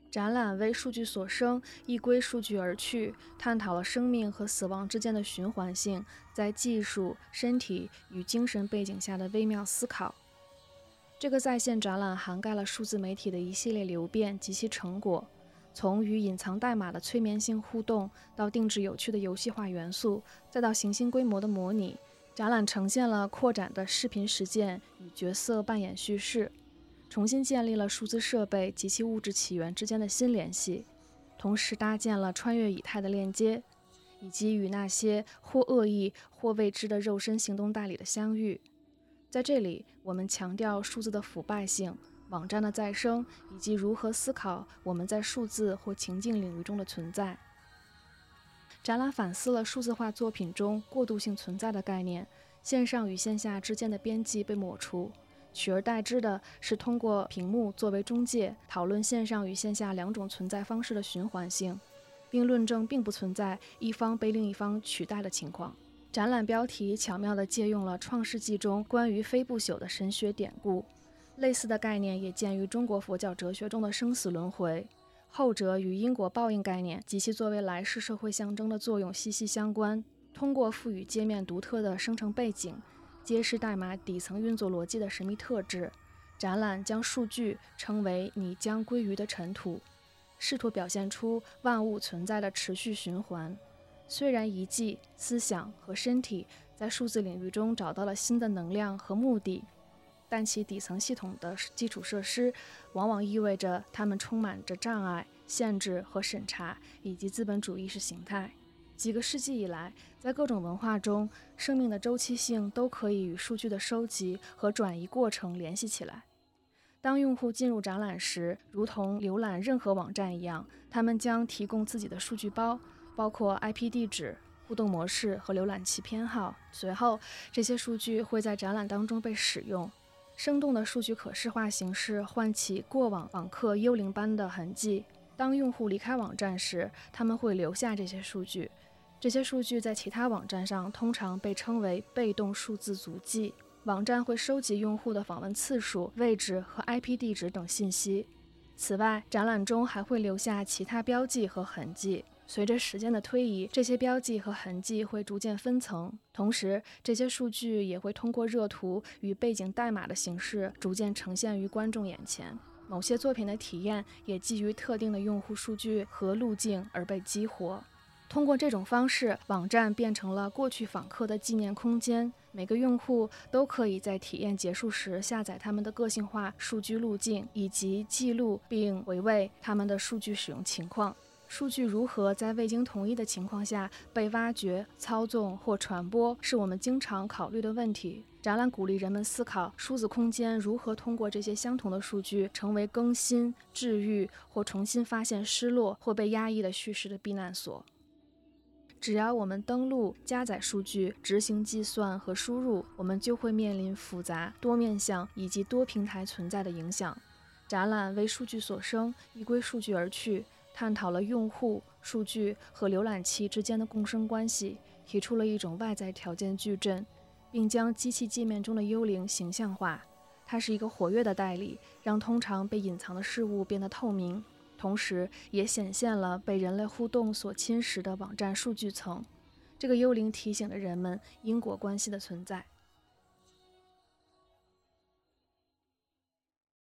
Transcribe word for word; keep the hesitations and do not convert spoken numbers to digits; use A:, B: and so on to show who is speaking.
A: 展览为数据所生，亦归数据而去，探讨了生命和死亡之间的循环性，在技术、身体与精神背景下的微妙思考。这个在线展览涵盖了数字媒体的一系列流变及其成果，从与隐藏代码的催眠性互动，到定制有趣的游戏化元素，再到行星规模的模拟。展览呈现了扩展的视频实践与角色扮演叙事，重新建立了数字设备及其物质起源之间的新联系，同时搭建了穿越以太的链接，以及与那些或恶意或未知的肉身行动代理的相遇。在这里，我们强调数字的腐败性、网站的再生，以及如何思考我们在数字或情境领域中的存在。展览反思了数字化作品中过渡性存在的概念，线上与线下之间的边际被抹除，取而代之的是通过屏幕作为中介，讨论线上与线下两种存在方式的循环性，并论证并不存在一方被另一方取代的情况。展览标题巧妙地借用了《创世纪》中关于非不朽的神学典故，类似的概念也见于中国佛教哲学中的生死轮回，后者与因果报应概念及其作为来世社会象征的作用息息相关。通过赋予界面独特的生成背景，揭示代码底层运作逻辑的神秘特质，展览将数据称为你将归于的尘土，试图表现出万物存在的持续循环。虽然遗迹、思想和身体在数字领域中找到了新的能量和目的，但其底层系统的基础设施往往意味着它们充满着障碍、限制和审查，以及资本主义意识形态。几个世纪以来，在各种文化中，生命的周期性都可以与数据的收集和转移过程联系起来。当用户进入展览时，如同浏览任何网站一样，他们将提供自己的数据包，包括 I P 地址、互动模式和浏览器偏好。随后，这些数据会在展览当中被使用。生动的数据可视化形式唤起过往网客幽灵般的痕迹。当用户离开网站时，他们会留下这些数据。这些数据在其他网站上通常被称为被动数字足迹。网站会收集用户的访问次数、位置和 I P 地址等信息。此外，展览中还会留下其他标记和痕迹。随着时间的推移，这些标记和痕迹会逐渐分层，同时这些数据也会通过热图与背景代码的形式逐渐呈现于观众眼前。某些作品的体验也基于特定的用户数据和路径而被激活。通过这种方式，网站变成了过去访客的纪念空间，每个用户都可以在体验结束时下载他们的个性化数据路径，以及记录并回味他们的数据使用情况。数据如何在未经同意的情况下被挖掘、操纵或传播，是我们经常考虑的问题。展览鼓励人们思考数字空间如何通过这些相同的数据成为更新、治愈或重新发现失落或被压抑的叙事的避难所。只要我们登录、加载数据、执行计算和输入，我们就会面临复杂、多面向以及多平台存在的影响。展览为数据所生，亦归数据而去，探讨了用户、数据和浏览器之间的共生关系，提出了一种外在条件矩阵，并将机器界面中的幽灵形象化。它是一个活跃的代理，让通常被隐藏的事物变得透明，同时也显现了被人类互动所侵蚀的网站数据层。这个幽灵提醒了人们因果关系的存在。